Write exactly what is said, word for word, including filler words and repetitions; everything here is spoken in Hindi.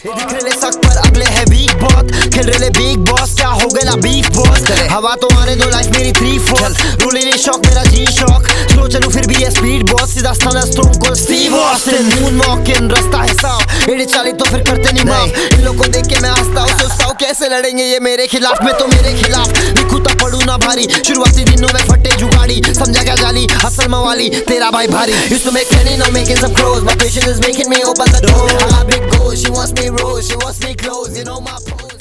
ये दिख रहे सख्त पर अगले है वीक बहुत, खेल रहे बिग बॉस, क्या हो गया बीफ बॉस। हवा तो आने दो, लाइफ मेरी three four, ruling in shock मेरा जी शॉक, स्लो चलूं फिर भी है स्पीड बॉस, सीधा स्थान stone cold Steve Austin, moon walking रास्ता है साफ, एड़े चाली तो फिर करते नहीं माफ। इन लोगों को देख के मैं हंसता हूं, सोचता हूं कैसे लड़ेंगे ये मेरे खिलाफ, मैं तो मेरे खिलाफ लिखूं तो पढ़ूं ना भारी, शुरुआती दिनों में फटे जुगाड़ी, समझा क्या जाली असल मवाली तेरा भाई भारी। Used to make money, now making some clothes, my patience is making me open the door, I got big goals, she wants me rose, she wants me close, you know my pose.